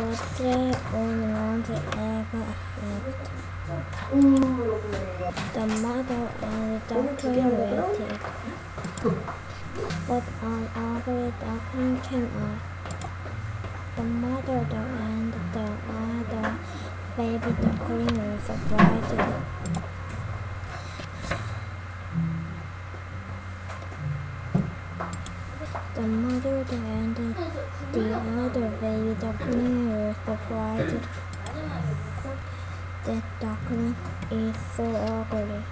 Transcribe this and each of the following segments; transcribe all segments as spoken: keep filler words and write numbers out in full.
they would not ever left. The mother and the duckling waited, but an ugly duckling came out. The mother and the other baby duckling were surprised. The mother and the other baby duckling were surprised. That duckling is so ugly.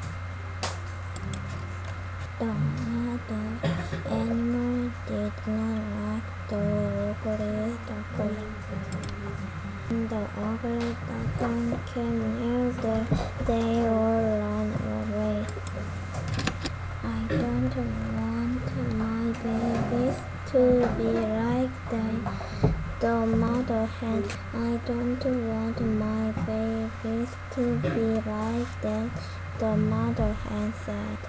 The other animals did not like the ugly duckling. When the ugly duckling came near them, they all ran away. I don't want my babies to be like that, the mother hen. I don't want my babies to be like that, the mother hen said.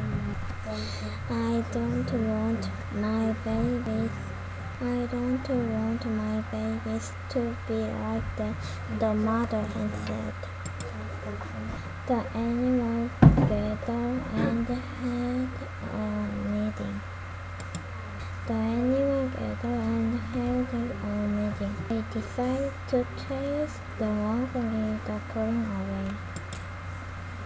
I don't want my babies. I don't want my babies to be like that, the mother hen said. The animals gathered and had a meeting. The animals gathered and held a meeting. They decided to chase the ugly duckling away.